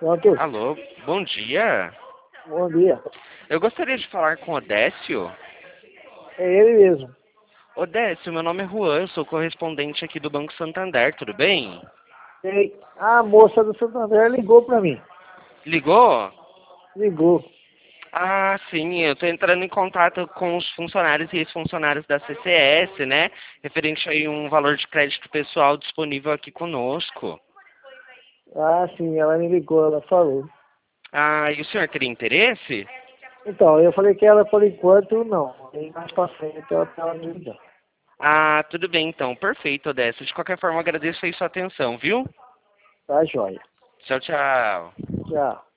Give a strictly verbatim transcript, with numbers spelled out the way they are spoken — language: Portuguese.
Pronto. Alô, bom dia. Bom dia. Eu gostaria de falar com o Odécio. É ele mesmo. Odécio, meu nome é Juan, eu sou correspondente aqui do Banco Santander, tudo bem? Ei, a moça do Santander ligou pra mim. Ligou? Ligou. Ah, sim, eu estou entrando em contato com os funcionários e ex-funcionários da C C S, né? Referente aí um valor de crédito pessoal disponível aqui conosco. Ah, sim, ela me ligou, ela falou. Ah, e o senhor teria interesse? Então, eu falei que ela, por enquanto, não. Aí mais pra frente ela tava me ligando. Ah, tudo bem então, perfeito, Odécio. De qualquer forma, agradeço aí sua atenção, viu? Tá, joia. Tchau, tchau. Tchau.